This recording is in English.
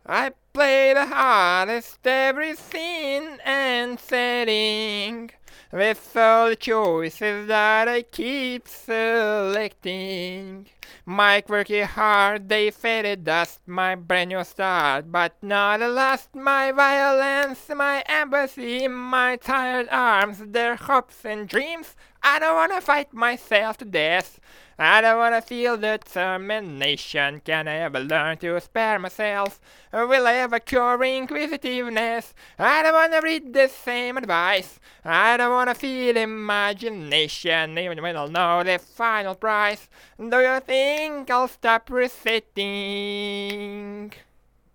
I play the hardest every scene and setting, with all the choices that I keep selecting. My quirky heart, they faded dust, my brand new start, but not the last. My violence, my empathy, my tired arms, their hopes and dreams. I don't wanna fight myself to death. I don't wanna feel determination. Can I ever learn to spare myself? Will I ever cure inquisitiveness? I don't wanna read the same advice. I don't wanna feel imagination, even when I'll know the final price. Do you think I'll stop reciting?